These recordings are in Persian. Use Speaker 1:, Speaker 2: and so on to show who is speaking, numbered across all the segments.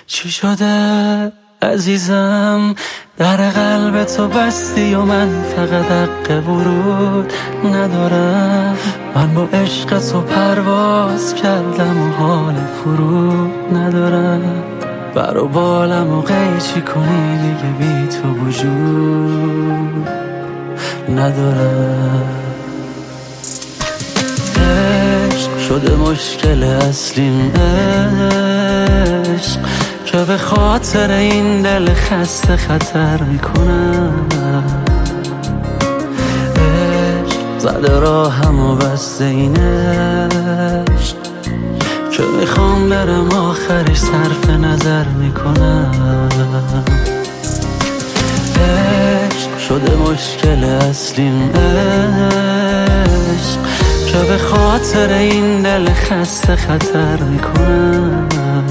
Speaker 1: چی شده عزیزم؟ در قلب تو بستی و من فقط حق ورود ندارم. من با عشق تو پرواز کردم و حال فرود ندارم. بر و بالم و قیچی کنی دیگه بی تو وجود ندارم. عشق شده مشکل اصلیم، عشق که به خاطر این دل خسته خطر میکنم. عشق زده راهم و بسته این عشق که میخوام برم آخرش صرف نظر میکنم. عشق شده مشکل اصلیم، عشق که به خاطر این دل خسته خطر میکنم.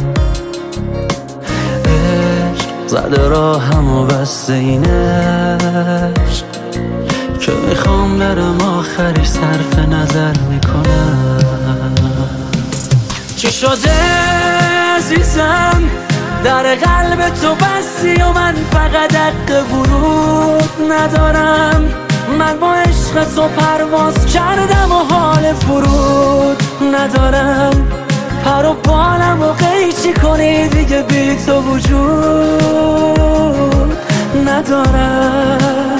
Speaker 1: عشق زده راهم و بسته این عشق که میخوام برم آخرش صرف نظر میکنم. چی شده عزیزم؟ در قلب تو بستی و من فقط حق ورود ندارم. من با عشق تو پرواز کردم و حال فرود ندارم. پر و بالم و قیچی کنی دیگه بی تو وجود ندارم.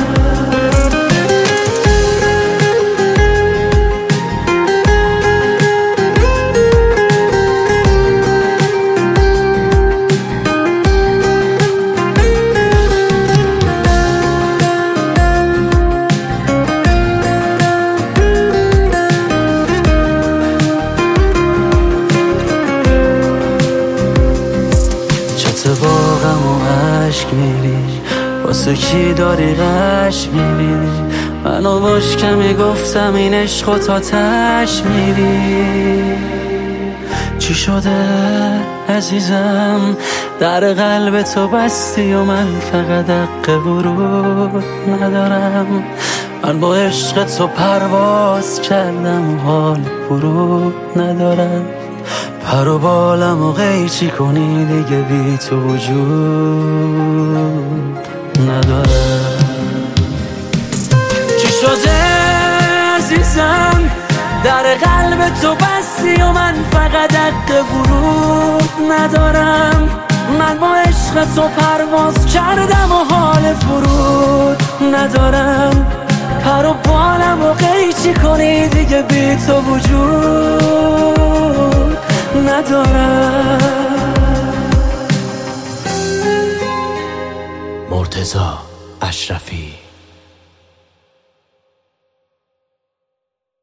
Speaker 1: با غم و عشق میری، واسه کی داری غش میری؟ منو مشکمی گفتم این عشق و تا تش میری. چی شده عزیزم؟ در قلب تو بستی و من فقط حق ورود ندارم. من با عشق تو پرواز کردم و حال فرود ندارم. پر و بالم و قیچی کنی دیگه بی تو وجود ندارم. چی شده عزیزم؟ در قلب تو بستی و من فقط حق ورود ندارم. من با عشق تو پرواز کردم و حال فرود ندارم. پر و بالم و قیچی کنی دیگه بی تو وجود ندارم.
Speaker 2: مرتضی اشرفی